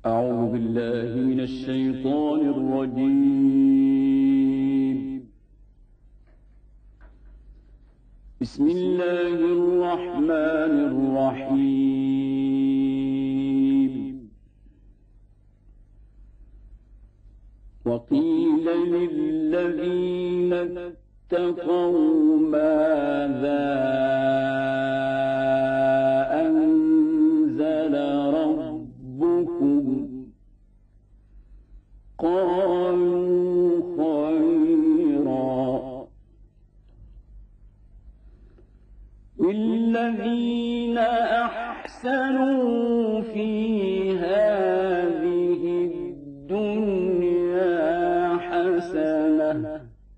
أعوذ بالله من الشيطان الرجيم. بسم الله الرحمن الرحيم. وقيل للذين اتقوا ماذا أنزل ربكم قالوا خيرا للذين أحسنوا في هذه الدنيا حسنة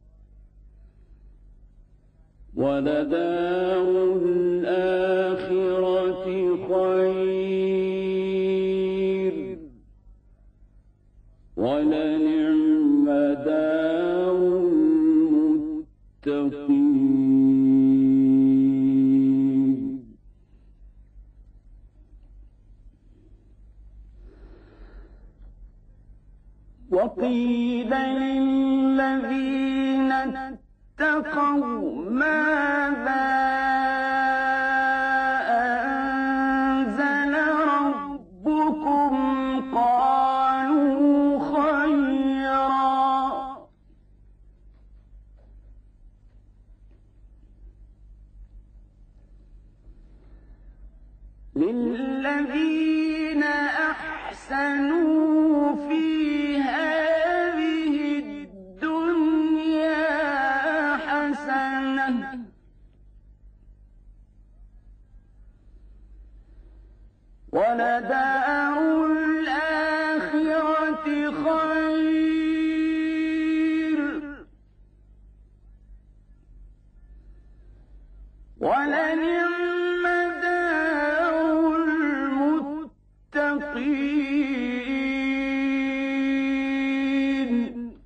ولدار الآخرة خير ولنعم دار المتقين. وقيل للذين اتقوا ماذا أنزل ربكم قالوا خيرا للذين أحسنوا في هذه الدنيا حسنة ولدار الآخرة خير ولنعم دار المتقين.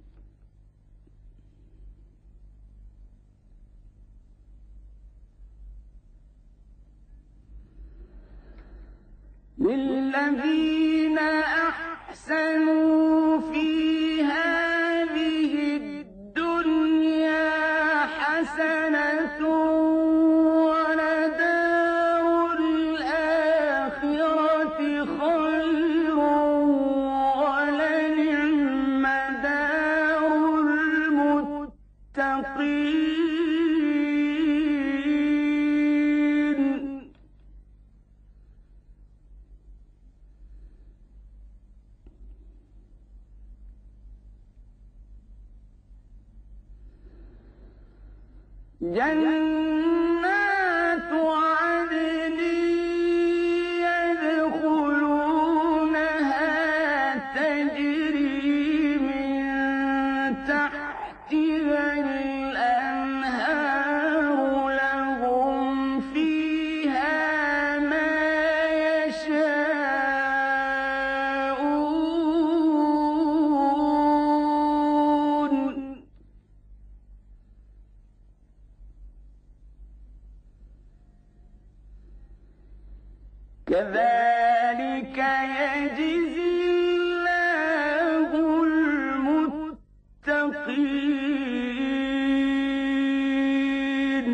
للذين أحسنوا في هذه الدنيا حسنة ولدار الآخرة خير ولنعم دار المتقين. جنات عدن يدخلونها تجري من تحتها الأنهار لهم فيها ما يشاءون كذلك يجزي الله المتقين.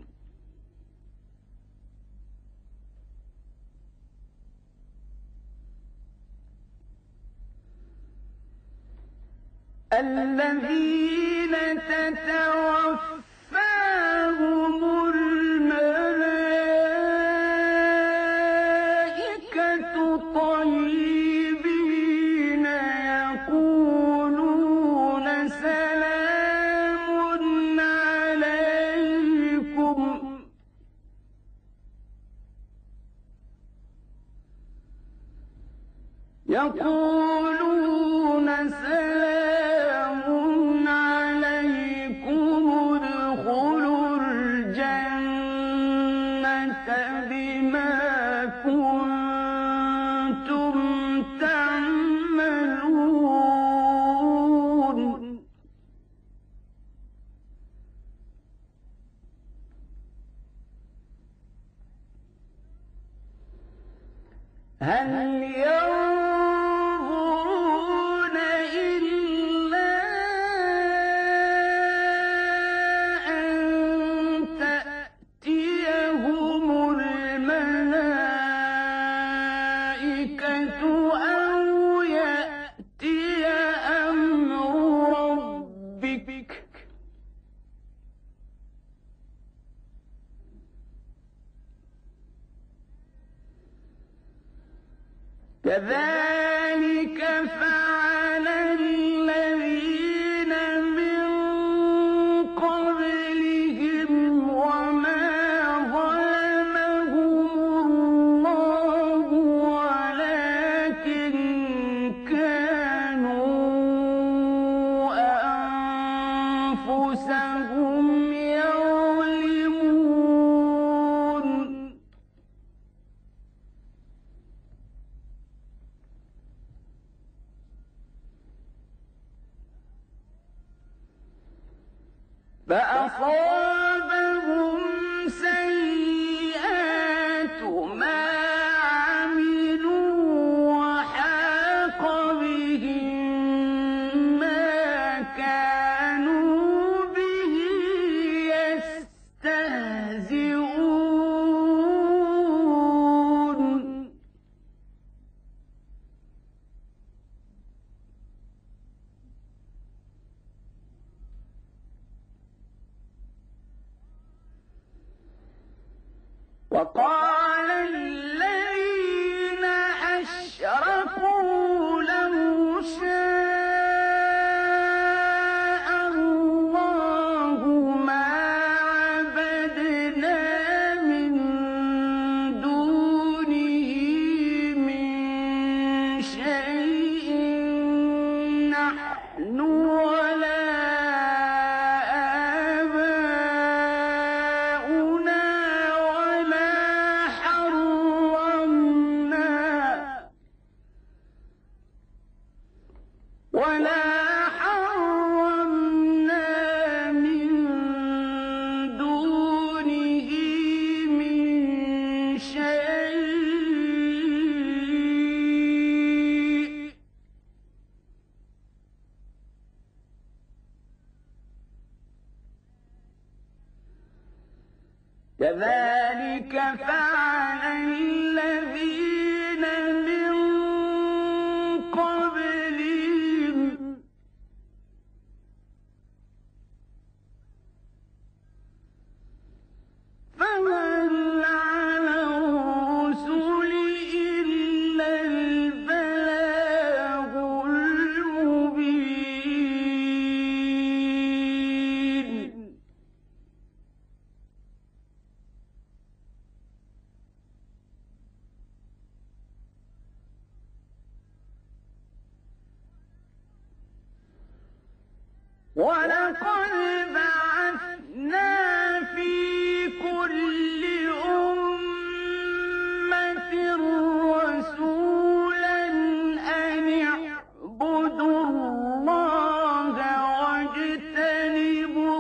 الذين تتوفاهم الملائكة طيبين يقولون سلام عليكم ادخلوا الجنة بما كنتم تعملون. هل ينظرون أو يأتي أمر ربك كذلك فعل الذين من قبلهم وما ظلمهم الله ولكن كانوا أنفسهم يظلمون فأصابهم سيئات ما عملوا وحاق بهم ما كانوا به يستهزئون وقال الذين أشركوا لو شاء الله ما عبدنا من دونه من شيء نحن ولا حرمنا من دونه من شيء كذلك فعل الذين من قبلهم فهل على الرسل إلا البلاغ المبين ولقد بعثنا في كل أمة رسولا أن اعبدوا الله واجتنبوا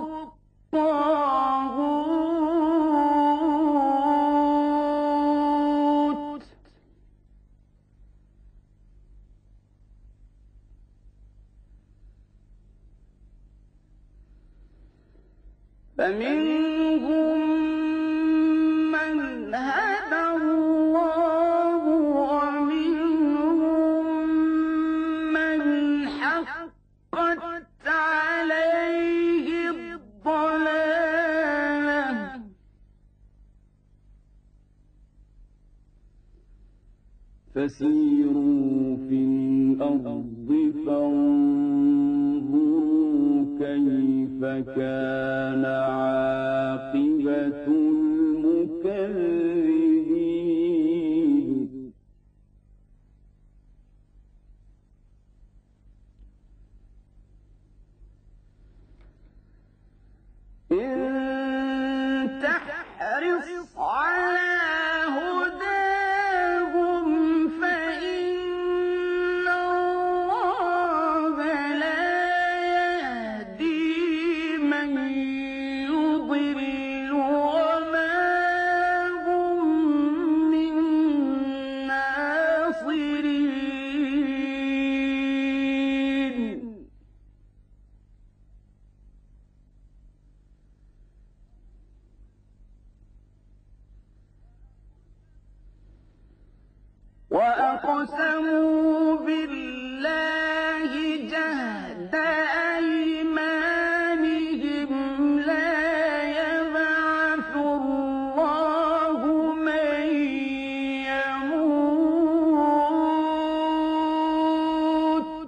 الطاغوت فمنهم من هدى الله ومنهم من حقت عليه الضلالة فسيروا في الأرض فانظروا كيف كان عاقبة المكذبين إن تحرص على هداهم فإن الله لا يهدي من يضل وما هم من ناصرين وأقام وأقسموا بالله جهد أيمانهم لا يبعث الله من يموت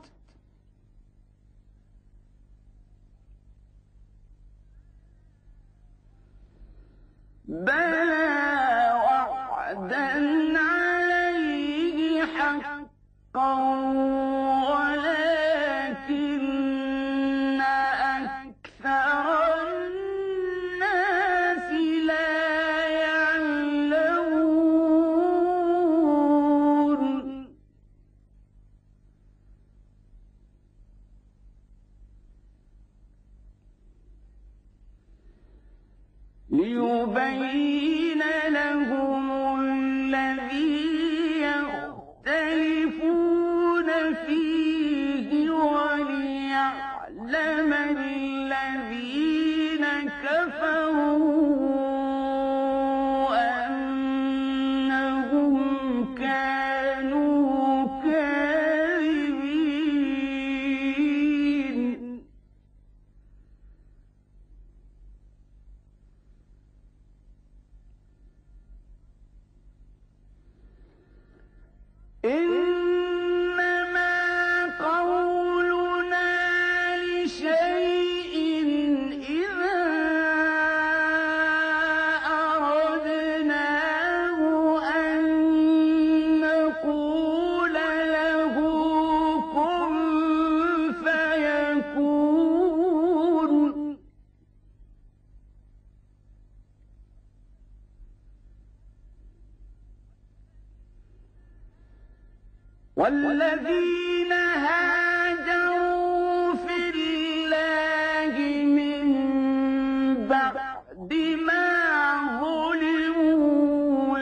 بلى وعدا عليه حقا ولكن أكثر الناس لا يعلمون ليبين لهم الذي يختلفون فيه وليعلم الذين كفروا أنهم كانوا كاذبين إنما قولنا لشيء إذا أردناه أن نقول له كن فيكون والذين هاجروا في الله من بعد ما ظلموا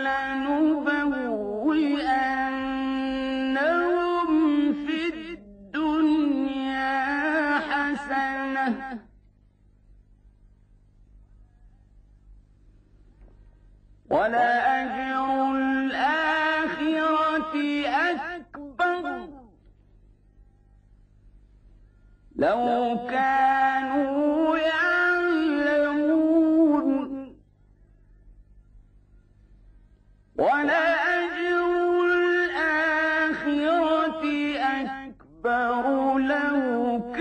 لنبوئنهم في الدنيا حسنة ولأجر الآخرة أكبر لو كانوا يعلمون ولأجر الآخرة أكبر لو